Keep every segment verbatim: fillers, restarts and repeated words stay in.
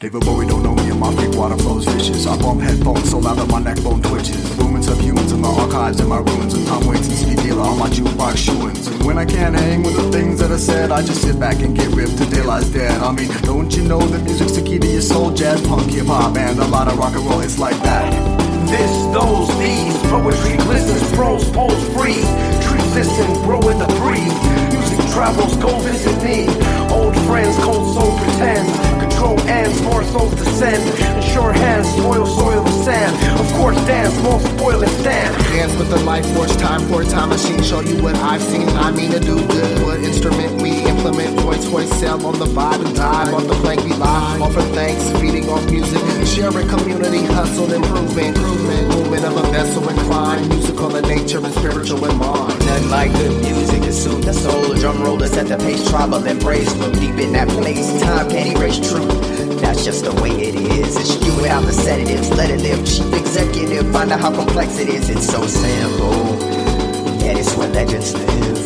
David Bowie don't know me and my freak water flows vicious. I bump headphones so loud that my neck bone twitches. Rumors of humans in the archives in my ruins, and Tom Waits and Speed Dealer on my jukebox shoo-ins. And when I can't hang with the things that are said, I just sit back and get ripped till daylight's dead. I mean, don't you know that music's the key to your soul? Jazz, punk, hip-hop, and a lot of rock and roll, it's like that. This, those, these, poetry glistens, prose, pose, freeze. Trees listen, grow in the breeze. Music travels, go visit me. Old friends, cold soul pretend. Control ends, more souls descend. And sure hands, toil, soil the sand. Of course, dance, won't spoil and stand. Dance with the life force, time for a time machine. Show you what I've seen, I mean to do good. What instrument we implement, voice, voice, sell on the vibe and dive off the plank we lie. Offer thanks, feeding off music. Sharing community, hustle, improvement. Improvement, movement of a vessel inclined. Musical in nature and spiritual in mind. Nothing like good music to soothe the soul. A drum roller set the pace, tribal embrace. Look deep in that place, time can't erase truth. That's just the way it is. It's you without the sedatives. Let it live. Chief executive. Find out how complex it is. It's so simple. Yet it's where legends live.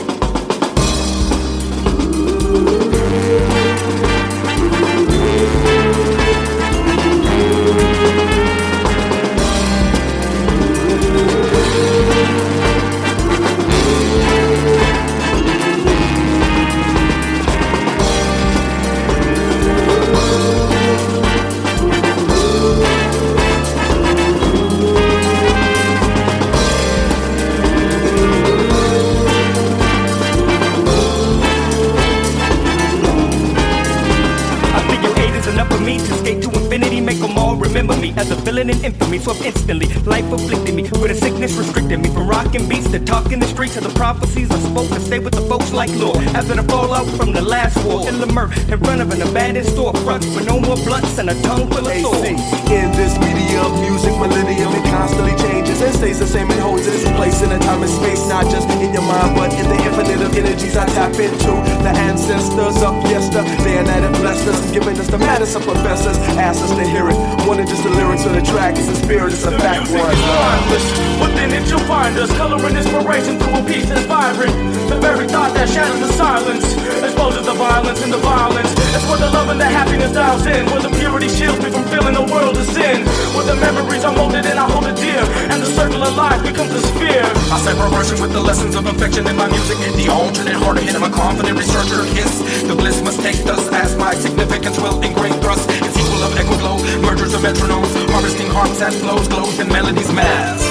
As a villain in infamy, swept instantly. Life afflicted me with a sickness restricted me from rocking beats to talking the streets of the prophecies I spoke to stay with the folks like Lord. After the fallout from the last war, in the murk in front of an abandoned storefront with no more blunts and a tongue full of swords. In this media of music, millennium, it constantly changes and stays the same and holds its place in a time and space, not just in your mind, but in the infinite of energies I tap into. The ancestors of yesterday and that have blessed us, giving us the madness of professors, asked us to hear it. Wanted just the lyrics of the track, it's a spirit, it's a fact. Music is timeless. Within it you'll find us, coloring inspiration through a piece that's vibrant. The very thought that shatters the silence, exposes the violence and the violence. It's where the love and the happiness dials in, where the purity shields me from feeling the world is sin. Where the memories are molded and I hold it dear, and the circle of life becomes a sphere. I say progression with the lessons of affection in my music. The alternate harder hit of a confident researcher kiss. The bliss must take us as my significance will ingrain thrust. It's equal of echo glow, mergers of metronomes, harvesting harps and flows, glows and melodies mass.